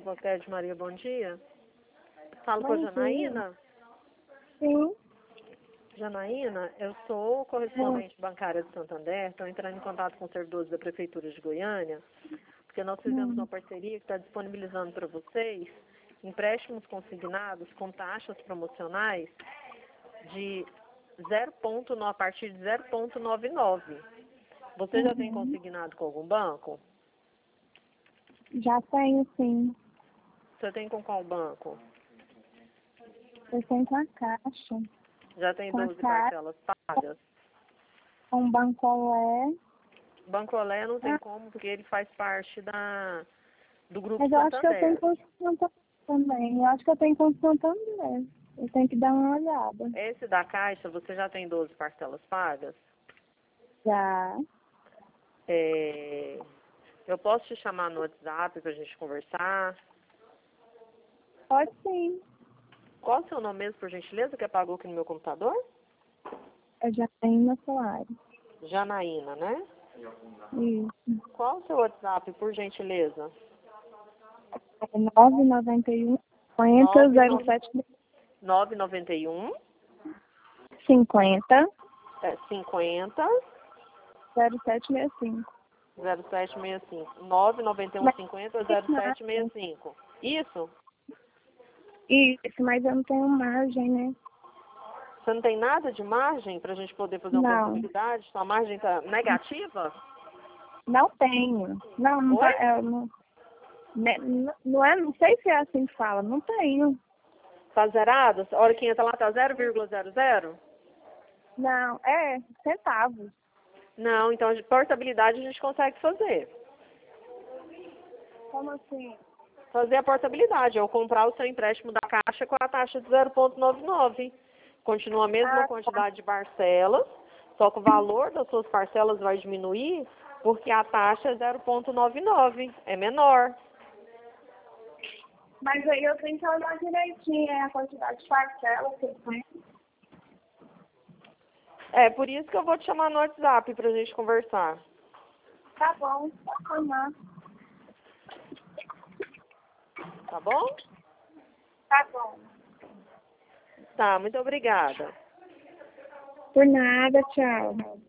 Nova Pede Maria, bom dia. Falo com a Bom Janaína. Sim. Janaína, eu sou correspondente bancária de Santander, estou entrando em contato com os servidores da Prefeitura de Goiânia, porque nós fizemos uma parceria que está disponibilizando para vocês empréstimos consignados com taxas promocionais de a partir de 0,99. Você já tem consignado com algum banco? Já tenho, sim. Você tem com qual banco? Eu tenho com a Caixa. Já tem Com a 12 Caixa. parcelas pagas? Com o Bancolé. Banco Olé não tem como, porque ele faz parte do Grupo Mas eu acho que eu tenho Santander. com o Santander também. Eu acho que eu tenho com o Santander. Eu tenho que dar uma olhada. Esse da Caixa, você já tem 12 parcelas pagas? Já. Eu posso te chamar no WhatsApp para a gente conversar? Pode sim. Qual o seu nome mesmo, por gentileza, que apagou aqui no meu computador? Eu já tenho meu salário. Janaína, né? Isso. Qual o seu WhatsApp, por gentileza? É 991 50 07 991 50 50 0765. 0765. 991 50 0765. Isso? Isso, mas eu não tenho margem, né? Você não tem nada de margem para a gente poder fazer uma Não. contabilidade? Sua margem está negativa? Não tenho. Não, não Oi? tá. Não é, não sei se é assim que fala. Não tenho. Está zerado? A hora que entra lá está 0,00? Não, é centavos. Não, então de portabilidade a gente consegue fazer. Como assim? Fazer a portabilidade, ou comprar o seu empréstimo da Caixa com a taxa de 0,99. Continua a mesma quantidade de parcelas, só que o valor das suas parcelas vai diminuir porque a taxa é 0,99, é menor. Mas aí eu tenho que olhar direitinho a quantidade de parcelas que eu tenho. É por isso que eu vou te chamar no WhatsApp pra gente conversar. Tá bom, pode chamar. Tá bom? Tá bom. Tá, muito obrigada. Por nada, tchau.